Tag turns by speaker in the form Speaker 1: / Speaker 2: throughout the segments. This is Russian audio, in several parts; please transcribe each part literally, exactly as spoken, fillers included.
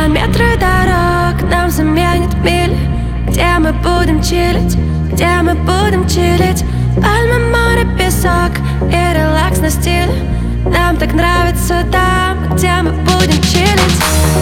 Speaker 1: Километры дорог нам заменят мили. Где мы будем чилить, где мы будем чилить? Пальмы, море, песок и релакс на стиле. Нам так нравится там, где мы будем чилить.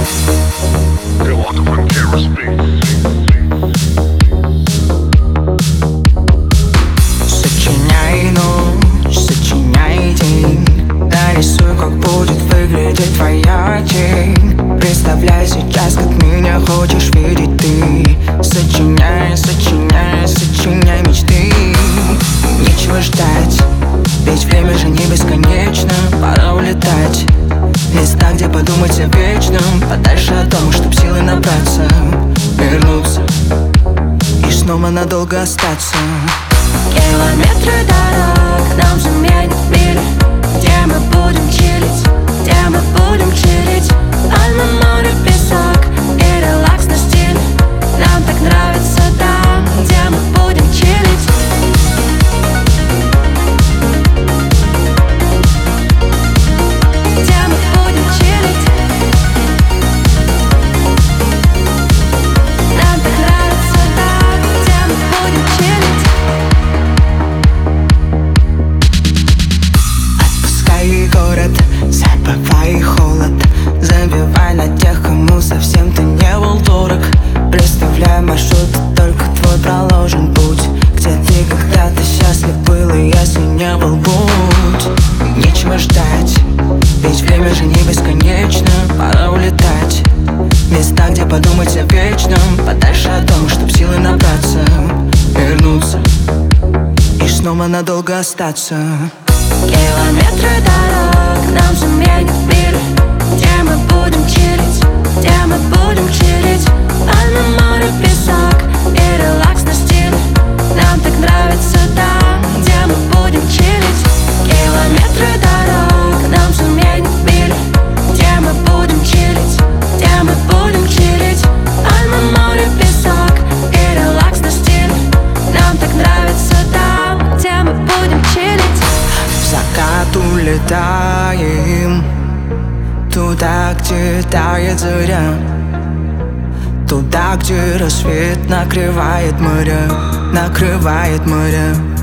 Speaker 2: Сочиняй ночь, сочиняй день. Нарисуй, как будет выглядеть твоя тень. Представляй сейчас, как меня хочешь видеть ты. Сочиняй, сочиняй, сочиняй мечты. Нечего ждать, ведь время же не бесконечно. Пора улетать в места, где подумать о вечном. Подальше от дома, чтоб силы набраться, вернуться и снова надолго остаться.
Speaker 1: Километры дорог нам заменят мили. Где мы будем чилить, где мы будем чилить? Пальмы, море, песок и релакс на стиле. Нам так нравится там, где мы будем чилить. Где мы будем чилить? Нам так нравится там, где мы будем чилить.
Speaker 2: Отпускай город, забывай холод. Забивай на тех, кому совсем ты не был дорог. Представляй маршрут, только твой проложен путь. Где ты когда-то счастлив был, и если не был, будь. Нечего ждать, ведь время же не бесконечно. Пора улетать в места, где подумать о вечном. Подальше от дома, чтоб силы набраться, вернуться и снова надолго остаться.
Speaker 1: Километры дорог нам заменят мили. Где мы будем чилить, где мы будем чилить? Пальмы, море, песок и релакс на стиле. Нам так нравится там, где мы будем чилить. Километры дорог нам заменят мили. Где мы будем чилить, где мы будем чилить? Пальмы, море, песок и релакс на стиле. Нам так нравится там, где мы будем чилить.
Speaker 2: В закат улетаем туда, где тает заря. Туда, где рассвет накрывает моря, накрывает моря.